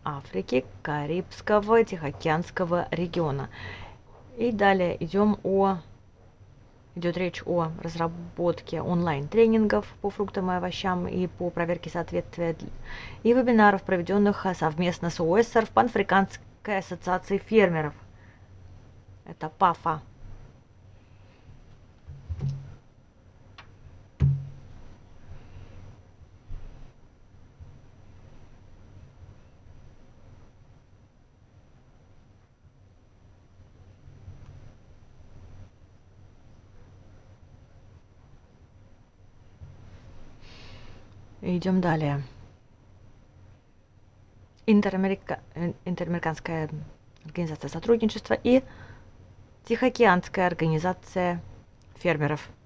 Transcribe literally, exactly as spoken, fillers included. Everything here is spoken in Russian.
Африки, Карибского, Тихоокеанского региона. И далее идем о, идет речь о разработке онлайн-тренингов по фруктам и овощам и по проверке соответствия и вебинаров, проведенных совместно с ОЭСР в Панафриканской ассоциации фермеров. Это ПАФА. Идем далее. Интерамерика... Интерамериканская организация сотрудничества и Тихоокеанская организация фермеров.